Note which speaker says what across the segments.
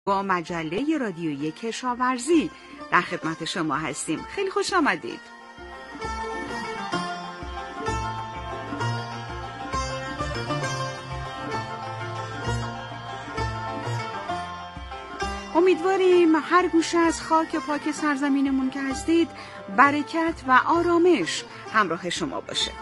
Speaker 1: با مجله رادیویی کشاورزی در خدمت شما هستیم. خیلی خوش آمدید. امیدواریم هر گوشه از خاک پاک سرزمینمون که هستید برکت و آرامش همراه شما باشه.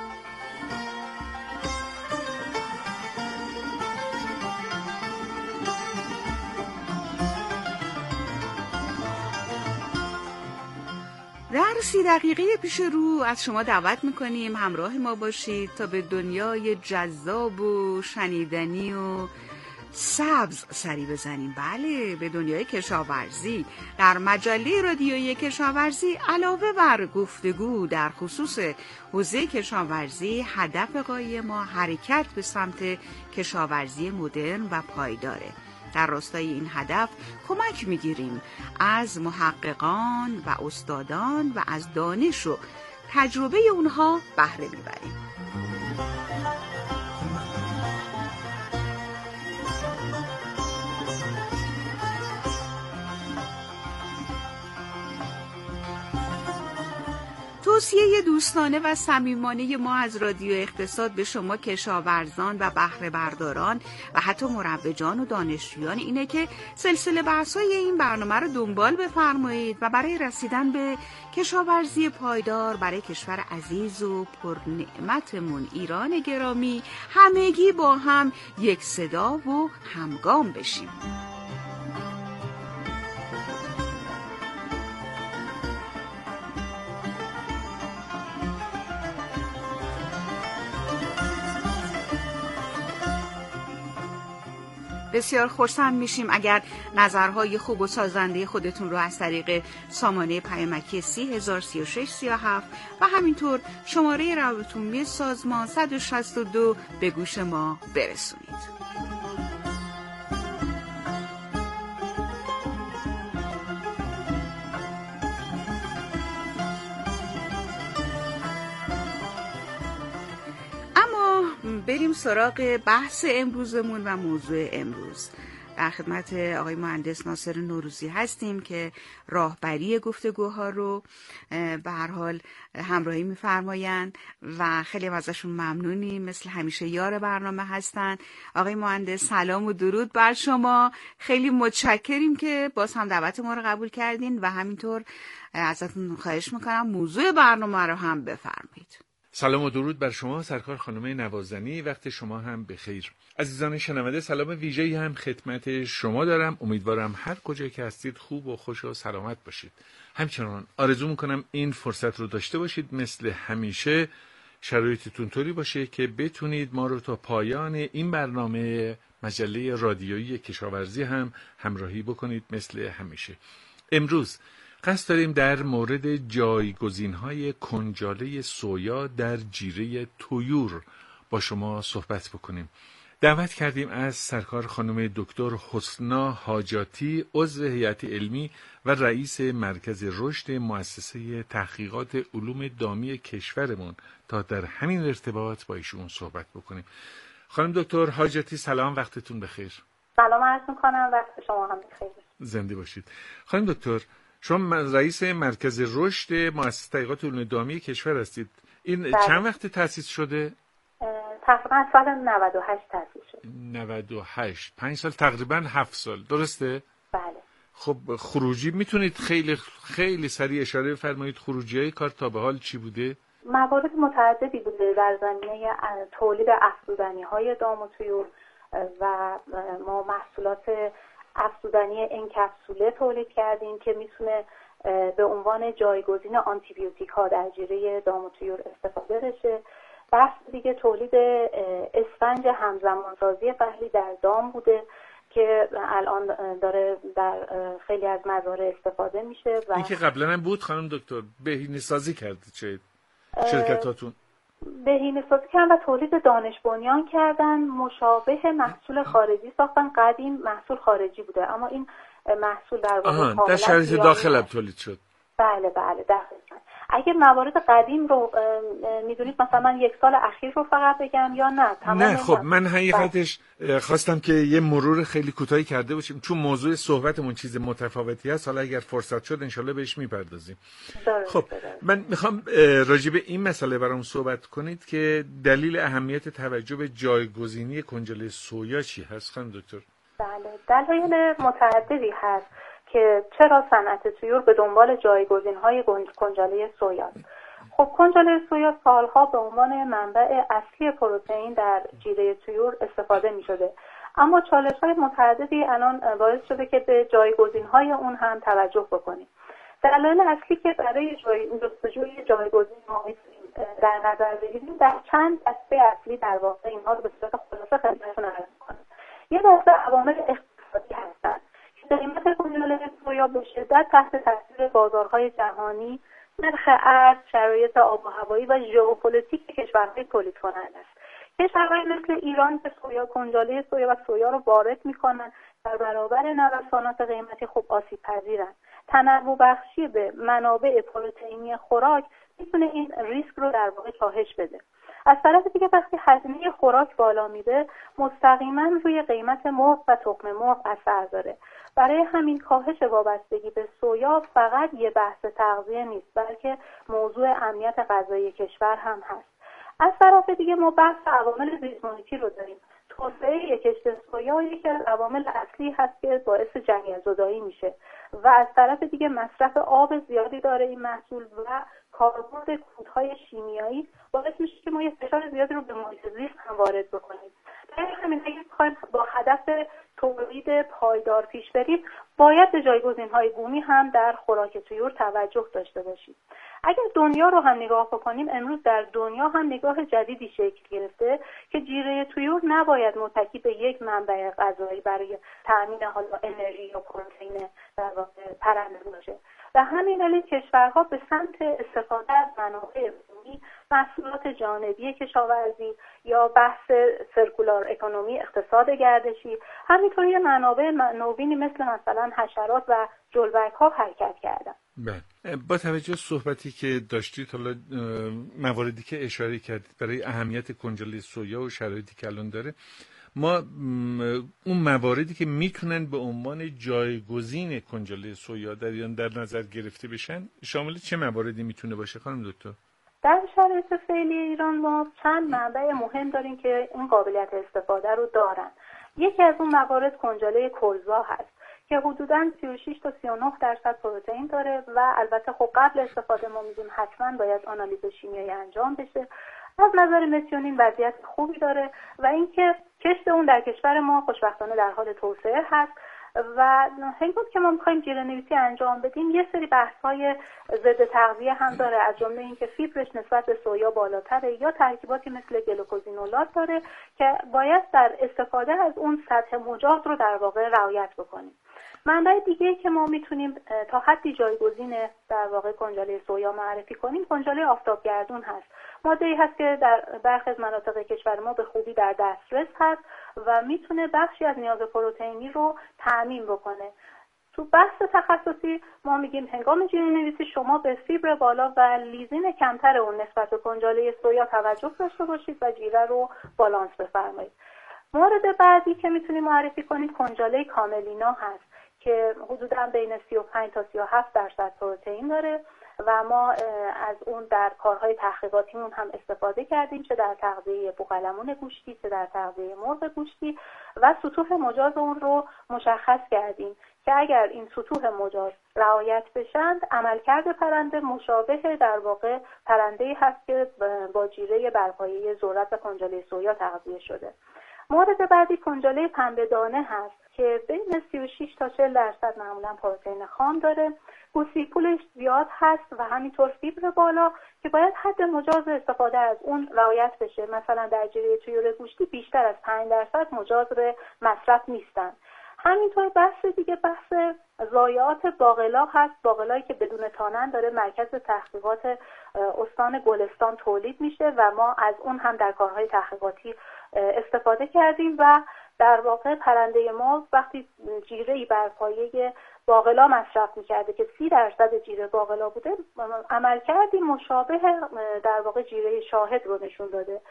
Speaker 1: در 30 دقیقه پیش رو از شما دعوت میکنیم همراه ما باشید تا به دنیای جذاب و شنیدنی و سبز سری بزنیم. بله، به دنیای کشاورزی. در مجله رادیویی کشاورزی علاوه بر گفتگو در خصوص حوزه کشاورزی، هدف غایی ما حرکت به سمت کشاورزی مدرن و پایداره. در راستای این هدف کمک میگیریم از محققان و استادان و از دانش و تجربه اونها بهره میبریم. توصیه دوستانه و صمیمانه ما از رادیو اقتصاد به شما کشاورزان و بهره برداران و حتی مروجان و دانشجویان اینه که سلسله بحث‌های این برنامه رو دنبال بفرمایید و برای رسیدن به کشاورزی پایدار برای کشور عزیز و پرنعمتمون ایران گرامی همگی با هم یک صدا و همگام بشیم. بسیار خرسند میشیم اگر نظرهای خوب و سازنده خودتون رو از طریق سامانه پیامکی 303637 و همینطور شماره روابط سازمان 162 به گوش ما برسونید. بریم سراغ بحث امروزمون و موضوع امروز. در خدمت آقای مهندس ناصر نوروزی هستیم که راهبری گفتگوها رو به هر حال همراهی می‌فرمایند و خیلی ازشون ممنونیم. مثل همیشه یار برنامه هستن. آقای مهندس سلام و درود بر شما. خیلی متشکریم که باز هم دعوت ما رو قبول کردین و همینطور ازتون خواهش می‌کنم موضوع برنامه رو هم بفرمایید.
Speaker 2: سلام و درود بر شما سرکار خانم نوازنی، وقت شما هم بخیر. عزیزان شنونده، سلام ویژه‌ای هم خدمت شما دارم. امیدوارم هر کجا که هستید خوب و خوش و سلامت باشید. همچنان آرزو میکنم این فرصت رو داشته باشید مثل همیشه شرایطتون طوری باشه که بتونید ما رو تا پایان این برنامه مجله رادیویی کشاورزی هم همراهی بکنید مثل همیشه. امروز قصد داریم در مورد جایگزین‌های کنجاله سویا در جیره طیور با شما صحبت بکنیم. دعوت کردیم از سرکار خانم دکتر حسنا حاجاتی، عضو هیئت علمی و رئیس مرکز رشد مؤسسه تحقیقات علوم دامی کشورمون تا در همین ارتباط با ایشون صحبت بکنیم. خانم دکتر حاجاتی سلام، وقتتون بخیر.
Speaker 3: سلام عرض می‌کنم، وقت شما هم بخیر.
Speaker 2: زنده باشید. خانم دکتر، شما رئیس مرکز رشد مؤسسه تحقیقات علوم دامی کشور هستید. این بله. چند وقت تأسیس شده؟
Speaker 3: تقریبا سال 98 تأسیس شد.
Speaker 2: 98، 5 سال، تقریبا 7 سال، درسته؟
Speaker 3: بله.
Speaker 2: خب خروجی میتونید خیلی سریع اشاره بفرمایید خروجی‌های کار تا به حال چی بوده؟
Speaker 3: موارد متعددی بوده در زمینه تولید افزودنی‌های دام و طیور و ما محصولات افزودنی انکپسوله تولید کردیم که میتونه به عنوان جایگزین آنتی بیوتیک ها در جیره دام و طیور استفاده بشه. بحث دیگه تولید اسفنج همزمانسازی پهلی در دام بوده که الان داره در خیلی از مزارع استفاده میشه و
Speaker 2: این که قبلا هم بود خانم دکتر، بهینه‌سازی کردید چه شرکتاتون؟
Speaker 3: بهینه‌سازی کردن و تولید دانش بنیان کردن، مشابه محصول خارجی ساختن. قدیم محصول خارجی بوده اما این محصول در واقع
Speaker 2: در شرایط داخل هم تولید شد.
Speaker 3: بله دقیقاً. اگه موارد قدیم رو میدونید، مثلا من 1 سال اخیر رو فقط بگم یا نه؟
Speaker 2: نه خب من حقیقتش خواستم که یه مرور خیلی کوتاهی کرده باشیم، چون موضوع صحبتمون چیز متفاوتی هست. حالا اگر فرصت شد انشالله بهش میپردازیم. خب من میخوام راجع به این مسئله برام صحبت کنید که دلیل اهمیت توجه به جایگزینی کنجاله سویا چی هست خانم دکتر؟
Speaker 3: بله، دلایل متعددی هست که چرا صنعت طیور به دنبال جایگزین‌های کنجاله سویا. خب کنجاله سویا سالها به عنوان منبع اصلی پروتئین در جیره طیور استفاده می‌شده، اما چالش‌های متعددی الان باعث شده که به جایگزین‌های اون هم توجه بکنیم. دلایل اصلی که برای جستجوی جایگزین ما در نظر بگیریم در چند دسته اصلی در واقع اینها رو به صورت خلاصه خدمتتون عرض می‌کنم. یه دسته عوامل اقتصادی هستند که قیمت کنجاله سویا به شدت تحت تاثیر بازارهای جهانی، نرخ ارز، شرایط آب و هوایی و ژئوپلیتیک کشورهای تولید کننده است. کشورهای مثل ایران که کنجاله سویا و سویا رو وارد می‌کنند، در برابر نوسانات قیمتی خوب آسیب پذیرند. تنوع بخشی به منابع پروتئینی خوراک میتونه این ریسک رو در واقع کاهش بده. از طرف دیگه وقتی هزینه خوراک بالا میره، مستقیما روی قیمت مرغ و تخم مرغ اثر داره. برای همین کاهش وابستگی به سویا فقط یه بحث تغذیه نیست، بلکه موضوع امنیت غذایی کشور هم هست. از طرف دیگه ما بحث عوامل زیست محیطی رو داریم. توسعه کشت سویا یکی از عوامل اصلی هست که باعث جنگ‌زدایی میشه و از طرف دیگه مصرف آب زیادی داره این محصول و کاربرد کودهای شیمیایی باعث میشه که ما یه فشار زیادی رو به محیط زیست هم وارد بکنیم. برای همین اگه بخوایم با هدف تولید پایدار پیش بریم، باید به جایگزین‌های بومی هم در خوراک طیور توجه داشته باشیم. اگر دنیا رو هم نگاه بکنیم، امروز در دنیا هم نگاه جدیدی شکل گرفته که جیره طیور نباید متکی به یک منبع غذایی برای تأمین حالا انرژی یا پروتئین در واقع پرنده باشه. و همین دلیل کشورها به سمت استفاده از منابع بومی، محصولات جانبی کشاورزی یا بحث سرکولار اکونومی، اقتصاد گردشی، همینطور یه منابع نوینی مثلا حشرات و جلبک‌ها حرکت کردن.
Speaker 2: با توجه صحبتی که داشتید، حالا مواردی که اشاره کردید برای اهمیت کنجاله سویا و شرایطی که الان داره، ما اون مواردی که میتونن به عنوان جایگزین کنجاله سویا در نظر گرفته بشن شامل چه مواردی میتونه باشه خانم دکتر؟
Speaker 3: در شرایط فعلی ایران ما چند منبع مهم داریم که این قابلیت استفاده رو دارن. یکی از اون موارد کنجاله کلزا هست که حدوداً 36 تا 39% پروتئین داره و البته خب قبل استفاده ما میگیم حتما باید آنالیز شیمیایی انجام بشه. از نظر مسیونین وضعیت خوبی داره و اینکه کشت اون در کشور ما خوشبختانه در حال توسعه هست و هنگام که ما می‌خوایم جیره‌نویسی انجام بدیم یه سری بحث‌های ضد تغذیه هم داره، از جمله اینکه فیبرش نسبت به سویا بالاتره یا ترکیباتی مثل گلوکوزینولات داره که باید در استفاده از اون سطح مجاز رو در واقع رعایت بکنیم. منبع دیگه که ما میتونیم تا حدی جایگزین در واقع کنجاله سویا معرفی کنیم کنجاله آفتابگردون هست. ماده‌ای هست که در برخی از مناطق کشور ما به خوبی در دسترس هست و میتونه بخشی از نیاز پروتئینی رو تامین بکنه. تو بحث تخصصی ما میگیم هنگام جیره‌نویسی شما به فیبر بالا و لیزین کمتر اون نسبت به کنجاله سویا توجه داشته باشید و جیره رو بالانس بفرمایید. مورد بعدی که میتونیم معرفی کنیم کنجاله کاملینا هست که حدوداً بین 35 تا 37% پروتئین داره و ما از اون در کارهای تحقیقاتیمون هم استفاده کردیم، چه در تغذیه بوقلمون گوشتی چه در تغذیه مرغ گوشتی و سطوح مجاز اون رو مشخص کردیم که اگر این سطوح مجاز رعایت بشند عملکرد پرنده مشابه در واقع پرنده‌ای هست که با جیره بر پایه ذرت و کنجاله سویا تغذیه شده. مورد بعدی کنجاله پنبه‌دانه هست که بین 36 تا 40% معمولا پروتئین خام داره. گوشت‌پولش زیاد هست و همینطور فیبر بالا که باید حد مجاز استفاده از اون رعایت بشه. مثلا در جیره طیور گوشتی بیشتر از 5% مجاز به مصرف نیستن. همینطور بحث دیگه بحث ضایعات باقلا هست. باقلایی که بدون تانن داره مرکز تحقیقات استان گلستان تولید میشه و ما از اون هم در کارهای تحقیقاتی استفاده کردیم و در واقع پرنده ما وقتی جیره‌ای بر پایه باقلا مصرف میکرده که 30% جیره باقلا بوده، عملکردی مشابه در واقع جیره شاهد رو نشون داده.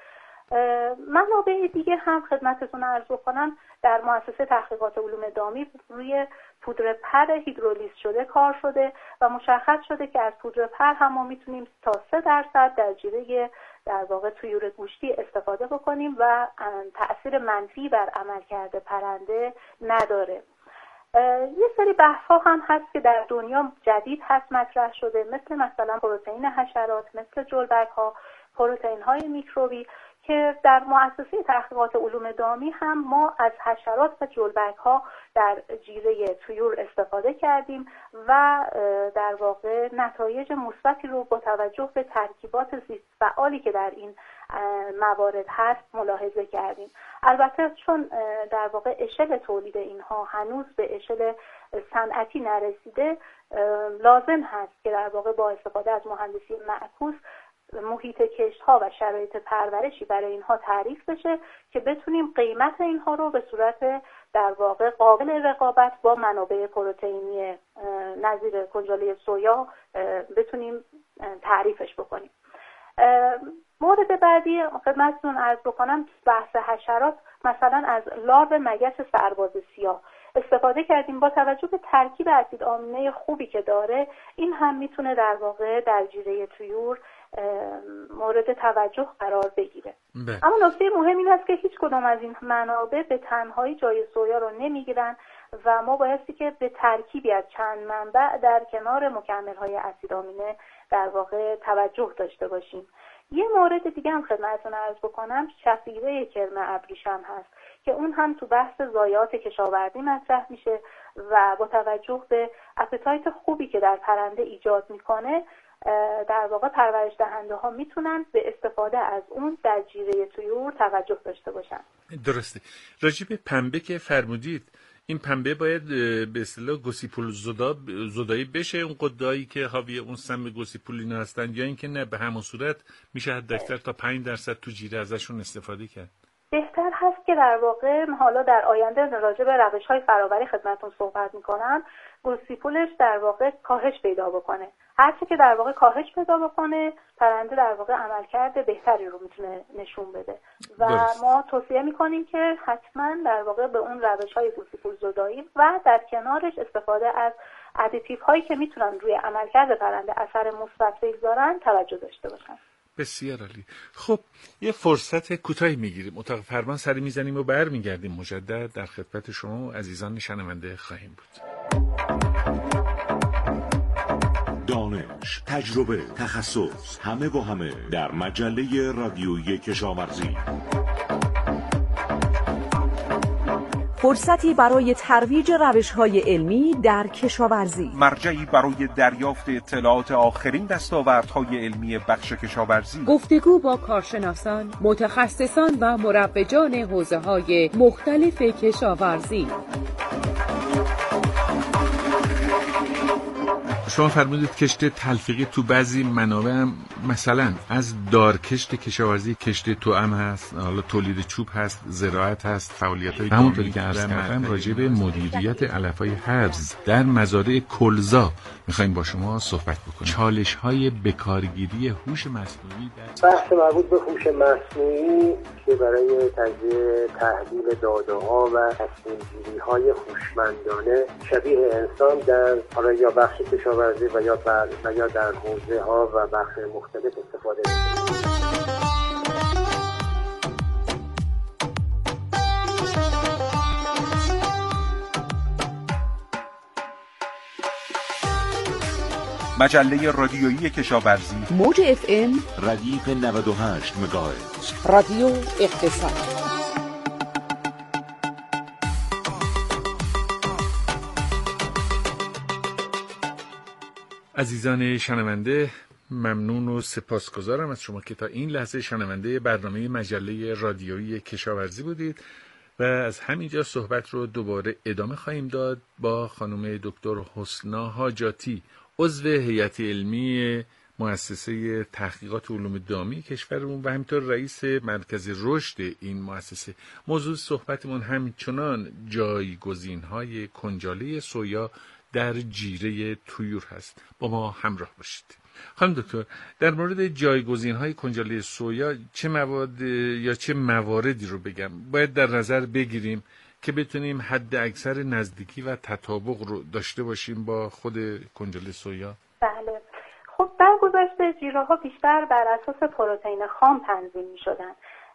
Speaker 3: منابع دیگه هم خدمتتون عرض بکنم، در مؤسسه تحقیقات علوم دامی روی پودر پر هیدرولیز شده کار شده و مشخص شده که از پودر پر هم ما میتونیم تا 3% در جیره در واقع طیور گوشتی استفاده بکنیم و تأثیر منفی بر عملکرد پرنده نداره. یه سری بحث‌ها هم هست که در دنیا جدید هست مطرح شده، مثلا پروتئین حشرات، مثل جلبک‌ها، پروتئین‌های میکروبی، که در مؤسسه تحقیقات علوم دامی هم ما از حشرات و جلبک‌ها در جیره طیور استفاده کردیم و در واقع نتایج مثبتی رو با توجه به ترکیبات زیست فعالی که در این موارد هست ملاحظه کردیم. البته چون در واقع اشل تولید اینها هنوز به اشل صنعتی نرسیده، لازم هست که در واقع با استفاده از مهندسی معکوس محیط کشت‌ها و شرایط پرورشی برای اینها تعریف بشه که بتونیم قیمت اینها رو به صورت در واقع قابل رقابت با منابع پروتئینی نظیر کنجاله سویا بتونیم تعریفش بکنیم. مورد بعدی خدمتتون عرض بکنم، بحث حشرات، مثلا از لارو مگس سرباز سیاه استفاده کردیم. با توجه به ترکیب اسید آمینه خوبی که داره، این هم میتونه در واقع در جیره طیور مورد توجه قرار بگیره. اما نکته مهم این است که هیچ کدام از این منابع به تنهایی جای سویا رو نمیگیرن و ما بایستی که به ترکیبی از چند منبع در کنار مکمل‌های اسید آمینه در واقع توجه داشته باشیم. یه مورد دیگه هم خدمتتون عرض بکنم، شفیره کرم ابریشم هست که اون هم تو بحث ضایعات کشاورزی مطرح میشه و با توجه به اپتایت خوبی که در پرنده ایجاد میکنه، در واقع پرورش دهنده ها میتونن به استفاده از اون در جیره طیور توجه داشته باشن.
Speaker 2: درسته. راجع به پنبه که فرمودید، این پنبه باید به اصطلاح گوسیپول زدایی بشه، اون قدایی که حاوی اون سم گوسیپولین هستن، یا اینکه نه به همون صورت میشه حداکثر تا 5% تو جیره ازشون استفاده کرد؟
Speaker 3: بهتر هست که در واقع حالا در آینده راجع به روش‌های فرآوری خدمتتون صحبت می‌کنم، گوسیپولش در واقع کاهش پیدا بکنه. هرچی که در واقع کاهش پیدا بکنه، پرنده در واقع عملکرد بهتری رو میتونه نشون بده و ما توصیه میکنیم که حتما در واقع به اون روش‌های گوسیپول زدایی و در کنارش استفاده از ادیتیو هایی که میتونن روی عملکرد پرنده اثر مثبت بگذارن توجه داشته باشن.
Speaker 2: بسیار عالی. خب یه فرصت کوتاهی میگیریم، اتاق فرمان سری میزنیم و برمیگردیم. مجدد در خدمت شما عزیزان شنونده خواهیم بود.
Speaker 4: دانش، تجربه، تخصص، همه با همه در مجله رادیویی کشاورزی.
Speaker 5: فرصتی برای ترویج روش‌های علمی در کشاورزی،
Speaker 6: مرجعی برای دریافت اطلاعات آخرین دستاوردهای علمی بخش کشاورزی،
Speaker 7: گفتگو با کارشناسان، متخصصان و مروجان حوزه‌های مختلف کشاورزی.
Speaker 2: شما فرمودید کشت تلفیقی تو بعضی منابع هم مثلا از دارکشت کشاورزی کشت توأم هست، حالا تولید چوب هست، زراعت هست، فعالیت‌های همونطوری که عرض کردم راجع به مدیریت علف‌های هرز در مزارع کلزا می‌خوایم با شما صحبت بکنیم. چالش‌های بکارگیری هوش مصنوعی در
Speaker 8: بحث مربوط به هوش مصنوعی که برای تجزیه تحلیل داده‌ها و تصمیم‌گیری‌های هوشمندانه شبیه انسان در حالا یا بخش کشاورزی و یا در حوزه‌ها و بخش مختلف استفاده می‌شه.
Speaker 6: مجله رادیویی کشاورزی،
Speaker 5: موج FM
Speaker 4: ردیف 98 مگاهرتز،
Speaker 7: رادیو اقتصاد.
Speaker 2: عزیزان شنونده، ممنون و سپاسگزارم از شما که تا این لحظه شنونده برنامه مجله رادیویی کشاورزی بودید و از همینجا صحبت رو دوباره ادامه خواهیم داد با خانم دکتر حسنا حاجاتی، عضو هیئت علمی مؤسسه تحقیقات علوم دامی کشورمون و همینطور رئیس مرکز رشد این مؤسسه. موضوع صحبتمون همچنان جایگزین‌های کنجاله سویا در جیره طیور هست. با ما همراه باشید. خانم دکتر، در مورد جایگزین‌های کنجاله سویا چه مواد یا چه مواردی رو بگم باید در نظر بگیریم که بتونیم حد اکثر نزدیکی و تطابق رو داشته باشیم با خود کنجاله سویا؟
Speaker 3: بله. خب در گذشته جیره‌ها بیشتر بر اساس پروتئین خام تنظیم می‌شدن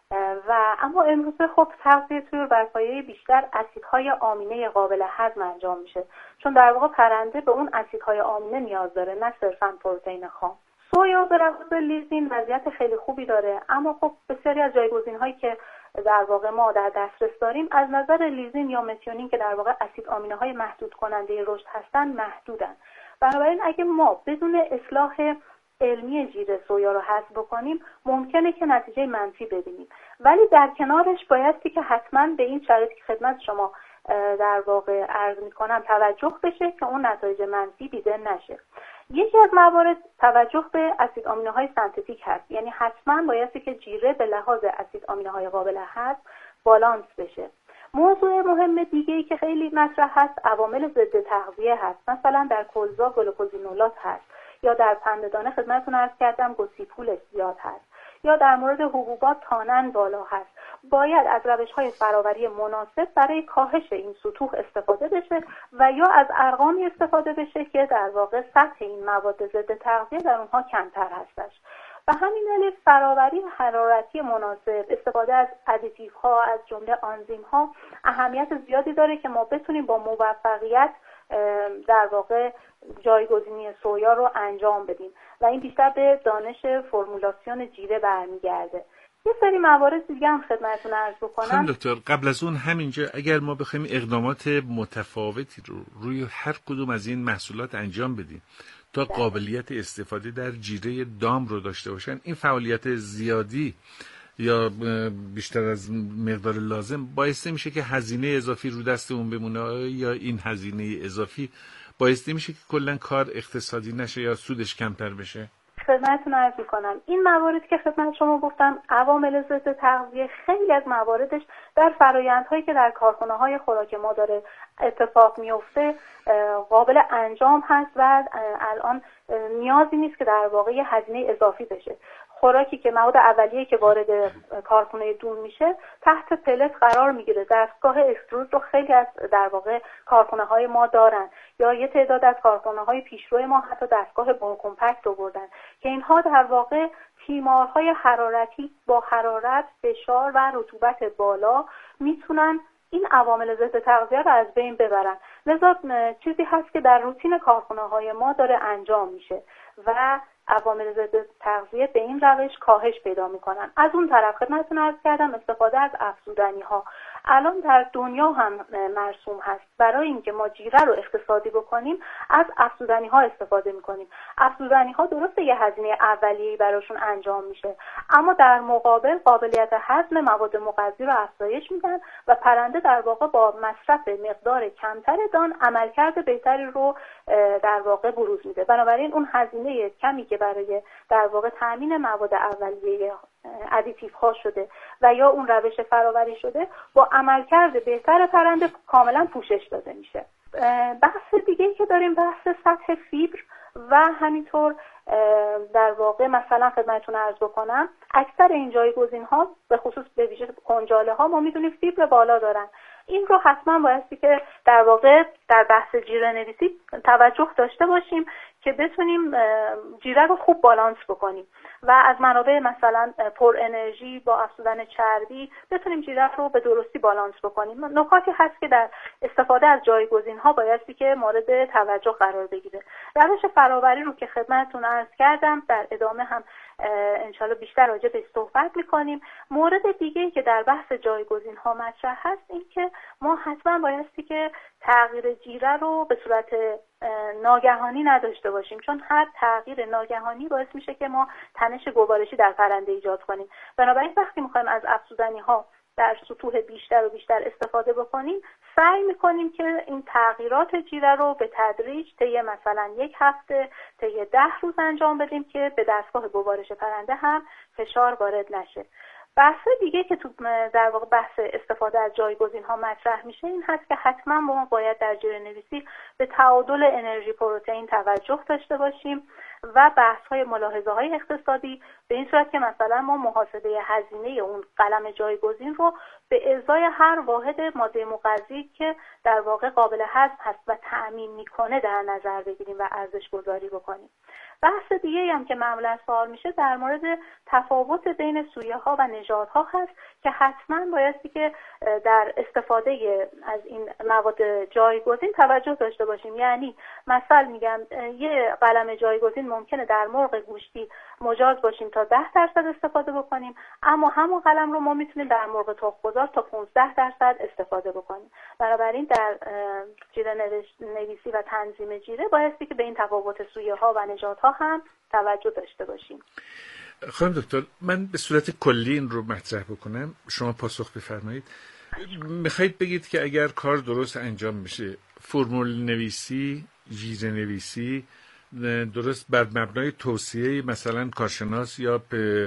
Speaker 3: و اما امروزه خب تغذیه طیور بر پایه بیشتر اسیدهای آمینه قابل هضم انجام میشه، چون در واقع پرنده به اون اسیدهای آمینه نیاز داره، نه صرفاً پروتئین خام. سویا به لحاظ لیزین وضعیت خیلی خوبی داره، اما خب بسیاری از جایگزین‌هایی که در واقع ما در دسترس داریم از نظر لیزین یا متیونین که در واقع اسید آمینه‌های محدود کننده رشد هستن محدودن. بنابراین اگه ما بدون اصلاح علمی جیره سویا رو حذف بکنیم ممکنه که نتیجه منفی ببینیم، ولی در کنارش بایستی که حتما به این شرایطی که خدمت شما در واقع عرض می‌کنم توجه بشه که اون نتایج منفی دیده نشه. یکی از موارد توجه به اسید آمینه‌های سنتتیک هست، یعنی حتما بایستی که جیره به لحاظ اسید آمینه‌های قابل هضم بالانس بشه. موضوع مهم دیگه‌ای که خیلی مطرح هست عوامل ضد تغذیه هست، مثلا در کلزا گلوکوزینولات هست، یا در پنده‌دانه خدمتتون عرض کردم گوسیپول زیاد هست، یا در مورد حبوبات تانن بالا هست. باید از روش‌های فراوری مناسب برای کاهش این سطوح استفاده بشه و یا از ارقامی استفاده بشه که در واقع سطح این مواد ضد تغذیه در اونها کمتر هستش. و همین دلیل فراوری حرارتی مناسب، استفاده از ادیتیوها از جمله آنزیم‌ها اهمیت زیادی داره که ما بتونیم با موفقیت در واقع جایگزینی سویا رو انجام بدیم و این بیشتر به دانش فرمولاسیون جیره برمیگرده. یه سری موارد دیگه هم خدمتتون عرض بکنم.
Speaker 2: خانم دکتر، قبل از اون همینجا اگر ما بخوایم اقدامات متفاوتی رو روی هر کدوم از این محصولات انجام بدیم تا قابلیت استفاده در جیره دام رو داشته باشن، این فعالیت زیادی یا بیشتر از مقدار لازم باعث میشه که هزینه اضافی رو دستمون بمونه، یا این هزینه اضافی باعث میشه که کلا کار اقتصادی نشه یا سودش کمتر بشه؟
Speaker 3: خدمتتون عرض می‌کنم این مواردی که خدمت شما گفتم عوامل ضد تغذیه خیلی از مواردش در فرآیندهایی که در کارخانه‌های خوراک ما داره اتفاق میفته قابل انجام هست و الان نیازی نیست که در واقع هزینه اضافی بشه. خوراکی که مواد اولیه که وارد کارخانه دون میشه تحت پلت قرار میگیره. دستگاه اکسترود رو خیلی از در واقع کارخانه‌های ما دارن، یا یه تعداد از کارخانه‌های پیشرو ما حتی دستگاه با کمپکت آوردن که اینها در واقع تیمارهای حرارتی با حرارت، فشار و رطوبت بالا میتونن این عوامل ضد تغذیه رو از بین ببرن. لذا چیزی هست که در روتین کارخانه‌های ما داره انجام میشه و عوامل ضد تغذیه به این روش کاهش پیدا میکنن. از اون طرف خدمتتون عرض کردم استفاده از افزودنی‌ها الان در دنیا هم مرسوم هست. برای اینکه ما جیره رو اقتصادی بکنیم از افزودنی‌ها استفاده میکنیم. افزودنی‌ها درسته یه هزینه اولیه‌ای براشون انجام میشه، اما در مقابل قابلیت هضم مواد مغذی رو افزایش میدن و پرنده در واقع با مصرف مقدار کمتر دان عملکرد بهتری رو در واقع بروز میده. بنابراین اون هزینه کمی که برای در واقع تامین مواد اولیه ادیتیو ها شده و یا اون روش فراوری شده با عملکرد بهتر پرنده کاملا پوشش داده میشه. بحث دیگه‌ای که داریم بحث سطح فیبر و همینطور در واقع مثلا خدمتتون عرض بکنم اکثر این جایگزین‌ها به خصوص به ویژه کنجاله ها ما میدونیم فیبر بالا دارن. این رو حتما بایستی که در واقع در بحث جیره نویسی توجه داشته باشیم که بتونیم جیره رو خوب بالانس بکنیم و از منابع مثلا پر انرژی با افزودن چربی بتونیم جیره رو به درستی بالانس بکنیم. نکاتی هست که در استفاده از جایگزین‌ها بایستی که مورد توجه قرار بگیره. روش فراوری رو که خدمتتون عرض کردم در ادامه هم انشالله بیشتر راجع به صحبت میکنیم. مورد دیگه‌ای که در بحث جایگزین‌ها مطرح هست این که ما حتما بایستی که تغییر جیره رو به صورت ناگهانی نداشته باشیم، چون هر تغییر ناگهانی باعث میشه که ما تنش گوارشی در پرنده ایجاد کنیم. بنابراین وقتی میخوایم از افزودنی‌ها در سطوح بیشتر و بیشتر استفاده بکنیم سعی میکنیم که این تغییرات جیره رو به تدریج طی مثلا 1 هفته طی 10 روز انجام بدیم که به دستگاه گوارش پرنده هم فشار وارد نشه. بحث دیگه که تو در واقع بحث استفاده از جایگزین‌ها مطرح میشه این هست که حتما ما باید در جیره‌نویسی به تعادل انرژی پروتئین توجه داشته باشیم و بحث‌های ملاحظه‌های اقتصادی به این صورت که مثلا ما محاسبه هزینه اون قلم جایگزین رو به ازای هر واحد ماده مغذی که در واقع قابل هضم هست و تأمین میکنه در نظر بگیریم و ارزش گذاری بکنیم. بحث دیگه هم که معمولا سوال میشه در مورد تفاوت بین سویه ها و نژادها هست که حتما بایستی که در استفاده از این مواد جایگزین توجه داشته باشیم. یعنی مثلا میگم یه قلم جایگزین ممکنه در مرغ گوشتی مجاز باشیم تا 10% استفاده بکنیم، اما همون قلم رو ما میتونیم در مرغ تخم‌گذار تا 15% استفاده بکنیم. بنابراین در جیره‌نویسی و تنظیم جیره بایستی که به این تفاوت سویه ها و نژادها هم توجه داشته باشیم.
Speaker 2: خانم دکتر، من به صورت کلی این رو مطرح بکنم، شما پاسخ بفرمایید. میخواید بگید که اگر کار درست انجام بشه، فرمول نویسی، جیره نویسی درست بر مبنای توصیه مثلا کارشناس یا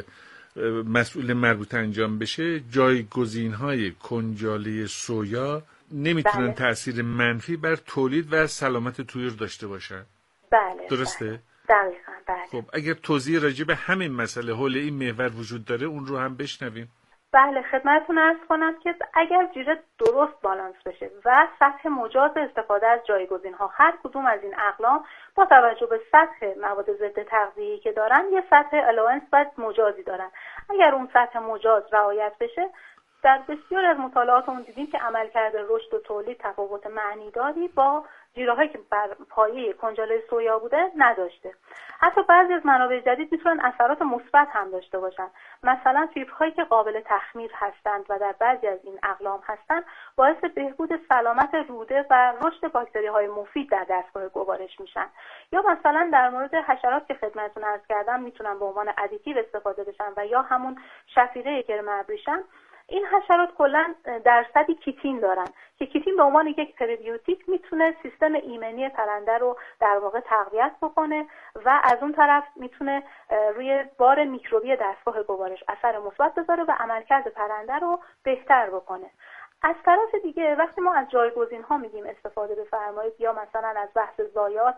Speaker 2: مسئول مربوط انجام بشه، جایگزین‌های کنجاله سویا نمیتونن تأثیر منفی بر تولید و سلامت طیور داشته باشن.
Speaker 3: بله.
Speaker 2: درسته؟
Speaker 3: دقیقاً بله.
Speaker 2: خب اگر توضیح راجع به همین مسئله حول این محور وجود داره اون رو هم بشنویم.
Speaker 3: بله، خدمتتون عرض کنم که اگر جیره درست بالانس بشه و سطح مجاز استفاده از جایگزین‌ها هر کدوم از این اقلام با توجه به سطح مواد ضد تغذیه‌ای که دارن یه سطح الاونس و مجازی دارن، اگر اون سطح مجاز رعایت بشه در بسیار از مطالعاتمون دیدیم که عملکرد رشد و تولید تفاوت معنیداری با جیره‌هایی که بر پایه کنجاله سویا بوده نداشته. حتی بعضی از منابع جدید میتونن اثرات مثبت هم داشته باشن. مثلا فیبرهایی که قابل تخمیر هستند و در بعضی از این اقلام هستند باعث بهبود سلامت روده و رشد باکتری‌های مفید در دستگاه گوارش میشن. یا مثلا در مورد حشرات که خدمتتون عرض کردم میتونن به عنوان ادیتیو استفاده بشن و یا همون شفیره گرم ابریشم. این حشرات کلا درصدی کیتین دارن که کیتین به عنوان یک پربیوتیک میتونه سیستم ایمنی پرنده رو در واقع تقویت بکنه و از اون طرف میتونه روی بار میکروبی دستگاه گوارش اثر مثبت بذاره و عملکرد پرنده رو بهتر بکنه. از طرف دیگه وقتی ما از جایگزین‌ها میگیم استفاده بفرمایید یا مثلا از بحث ضایعات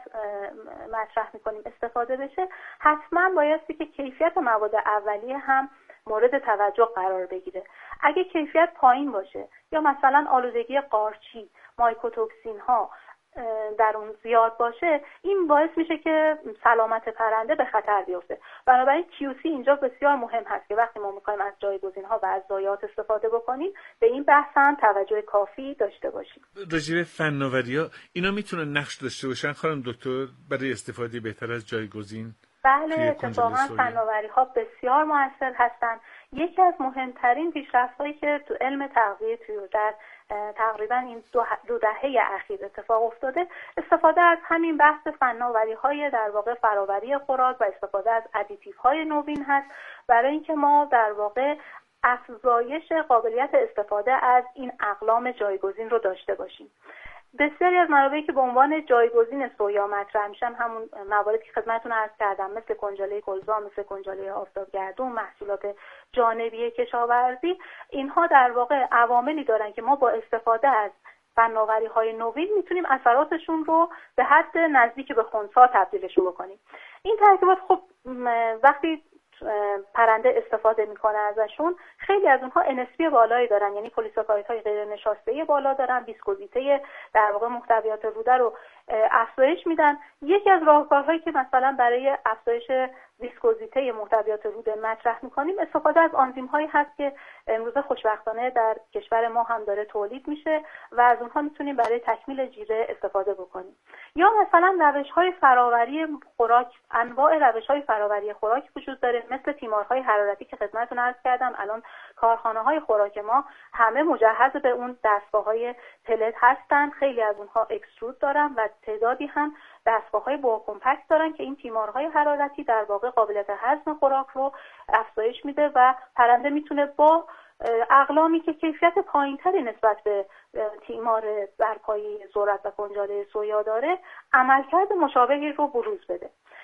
Speaker 3: مطرح میکنیم استفاده بشه، حتما بایستی که کیفیت مواد اولیه هم مورد توجه قرار بگیره. اگه کیفیت پایین باشه یا مثلا آلودگی قارچی، مایکوتوکسین ها در اون زیاد باشه، این باعث میشه که سلامت پرنده به خطر بیفته. بنابراین QC اینجا بسیار مهم هست که وقتی ما میخوایم از جایگزین ها و از ضایعات استفاده بکنیم به این بحث هم توجه کافی داشته باشیم.
Speaker 2: راجع به فناوری‌ها اینا میتونن نقش داشته باشن خانم دکتر برای استفاده بهتر از جایگزین؟
Speaker 3: بله، اتفاقا فناوری‌ها بسیار مؤثر هستند. یکی از مهمترین پیشرفت‌هایی که تو علم تغذیه طیور در تقریبا این دو دهه اخیر اتفاق افتاده، استفاده از همین بحث فناوری‌های در واقع فرآوری خوراک و استفاده از ادیتیوهای نوین هست برای اینکه ما در واقع افزایش قابلیت استفاده از این اقلام جایگزین رو داشته باشیم. بسیاری از منابعی که به عنوان جایگزین سویا مطرح میشن همون مواردی که خدمتتون عرض کردم، مثل کنجاله گلزار، مثل کنجاله آفتابگردون، محصولات جانبی کشاورزی، اینها در واقع عواملی دارن که ما با استفاده از فناوری‌های نوین میتونیم اثراتشون رو به حد نزدیک به خنثی تبدیلشون بکنیم. این ترکیبات خب وقتی پرنده استفاده میکنه ازشون، خیلی از اونها NSP بالایی دارن، یعنی پلیساکاریدهای غیر نشاسته‌ای بالا دارن، ویسکوزیته در واقع محتویات روده رو افزایش میدن. یکی از راهکارهایی که مثلا برای افزایش ویسکوزیته محتویات روده مطرح میکنیم استفاده از آنزیم‌هایی هست که امروزه خوشبختانه در کشور ما هم داره تولید میشه و از اونها میتونیم برای تکمیل جیره استفاده بکنیم. یا مثلا روش‌های فراوری خوراک، انواع روش‌های فراوری خوراک وجود داره، مثل تیمارهای حرارتی که خدمتتون عرض کردم. الان کارخانه‌های خوراک ما همه مجهز به اون دستگاه‌های پلت هستن، خیلی از اونها اکسترود دارن و تعدادی هم دستگاه‌های با کمپکت دارن که این تیمارهای حرارتی در واقع قابلیت هضم خوراک رو افزایش میده و پرنده میتونه با اقلامی که کیفیت پایینتری نسبت به تیمار برپایی ذرت و کنجاله سویا داره عملکرد مشابهی رو بروز بده.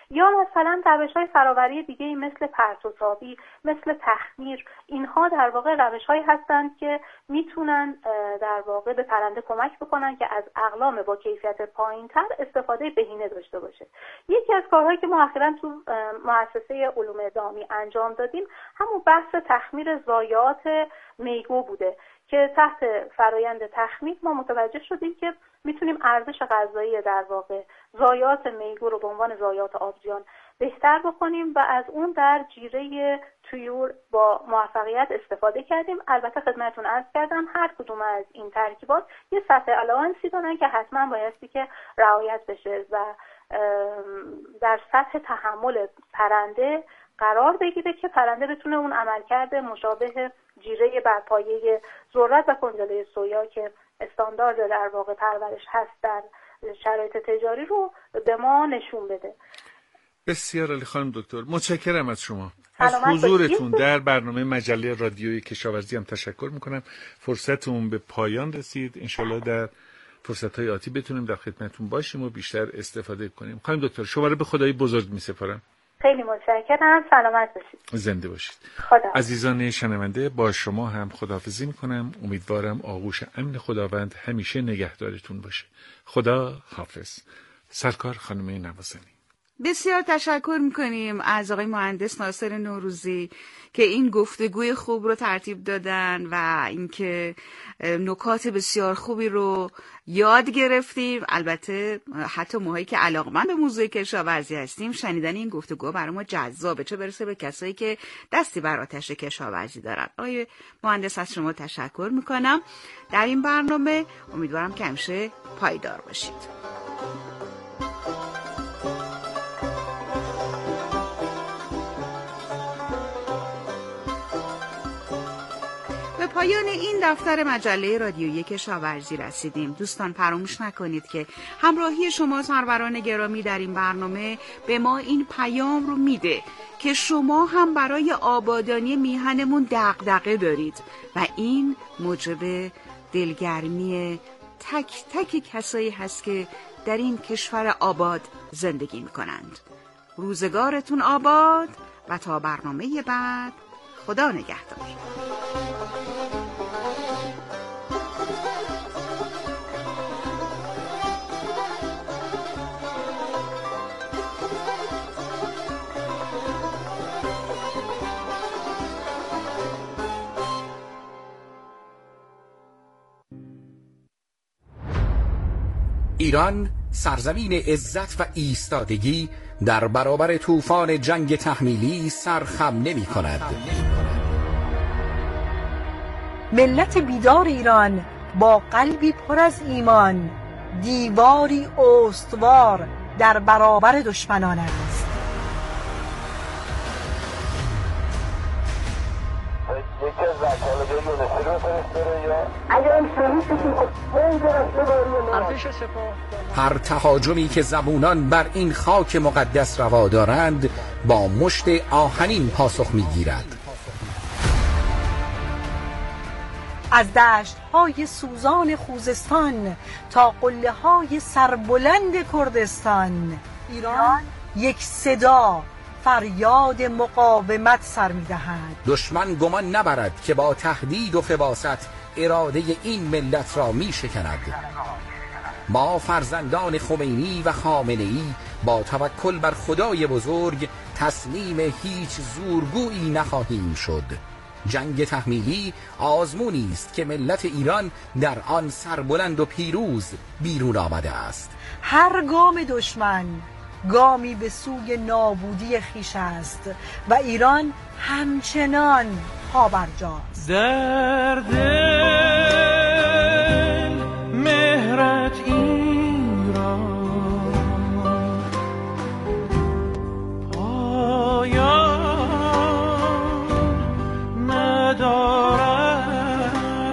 Speaker 3: یا مثلا روش‌های فرآوری دیگه‌ای مثل پرتوتابی، مثل تخمیر، اینها در واقع روش‌هایی هستند که میتونن در واقع به پرنده کمک بکنن که از اقلام با کیفیت پایین‌تر استفاده بهینه داشته باشه. یکی از کارهایی که ما اخیراً تو مؤسسه علوم دامی انجام دادیم همون بحث تخمیر ضایعات میگو بوده که تحت فرایند تخمیر ما متوجه شدیم که میتونیم ارزش غذایی در واقع ضایعات میگو رو به عنوان ضایعات آبزیان بهتر بکنیم و از اون در جیره طیور با موفقیت استفاده کردیم. البته خدمتتون عرض کردم هر کدوم از این ترکیبات یه سطح الاوانسی دارن که حتما بایستی که رعایت بشه و در سطح تحمل پرنده قرار بگیره که پرنده بتونه اون عملکرد مشابه جیره بر پایه ذرت و کنجاله سویا که استاندارد در واقع پرورش هست در شرایط تجاری رو به ما نشون بده.
Speaker 2: بسیار عالی خانم دکتر، متشکرم از شما. از حضورتون در برنامه مجله رادیوی کشاورزی هم تشکر میکنم. فرصتمون به پایان رسید. انشالله در فرصت‌های آتی بتونیم در خدمتتون باشیم و بیشتر استفاده کنیم. خانم دکتر شما رو به خدای بزرگ میسپارم.
Speaker 3: خیلی متشکرم. سلامت باشید.
Speaker 2: زنده باشید.
Speaker 3: خدا.
Speaker 2: عزیزان شنونده با شما هم خداحافظی میکنم. امیدوارم آغوش امن خداوند همیشه نگهدارتون باشه. خدا حافظ. سرکار خانم نوازنی.
Speaker 1: بسیار تشکر میکنیم از آقای مهندس ناصر نوروزی که این گفتگوی خوب رو ترتیب دادن و اینکه نکات بسیار خوبی رو یاد گرفتیم. البته حتی ماهایی که علاقمند به موضوع کشاورزی هستیم شنیدن این گفتگو برای ما جذابه، چه برسه به کسایی که دستی بر آتش کشاورزی دارن. آقای مهندس از شما تشکر میکنم. در این برنامه امیدوارم که همیشه پایدار باشید. پایان این دفتر مجله رادیویی کشاورزی رسیدیم. دوستان فراموش نکنید که همراهی شما سروران گرامی در این برنامه به ما این پیام رو میده که شما هم برای آبادانی میهنمون دغدغه دارید و این موجب دلگرمی تک تک کسایی هست که در این کشور آباد زندگی میکنند. روزگارتون آباد و تا برنامه بعد خدا نگهدار.
Speaker 9: ایران سرزمین عزت و ایستادگی در برابر طوفان جنگ تحمیلی سرخم نمی کند.
Speaker 10: ملت بیدار ایران با قلبی پر از ایمان دیواری استوار در برابر دشمنان است.
Speaker 9: هر تهاجمی که زبونان بر این خاک مقدس روا دارند با مشت آهنین پاسخ می‌گیرد.
Speaker 10: از دشت‌های سوزان خوزستان تا قله‌های سربلند کردستان ایران یک صدا فریاد مقاومت سر می‌دهد.
Speaker 9: دشمن گمان نبرد که با تهدید و فباست اراده این ملت را می‌شکند. ما فرزندان خمینی و خامنه‌ای با توکل بر خدای بزرگ تسلیم هیچ زورگویی نخواهیم شد. جنگ تحمیلی آزمونی است که ملت ایران در آن سربلند و پیروز بیرون آمده است.
Speaker 10: هر گام دشمن گامی به سوی نابودی خویش است و ایران همچنان پابرجاست.
Speaker 11: در دل مهرت ایران پایان ندارد.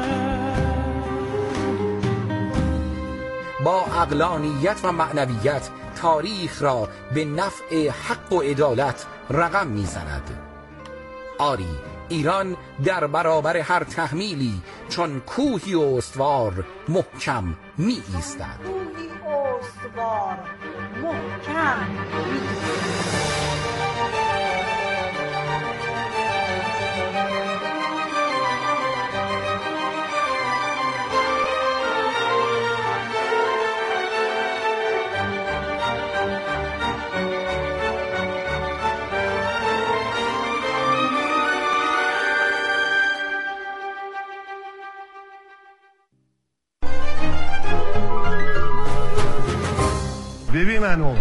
Speaker 9: با عقلانیت و معنویت تاریخ را به نفع حق و عدالت رقم میزند. آری ایران در برابر هر تحمیلی چون کوهی استوار محکم می ایستد.
Speaker 10: کوهی استوار محکم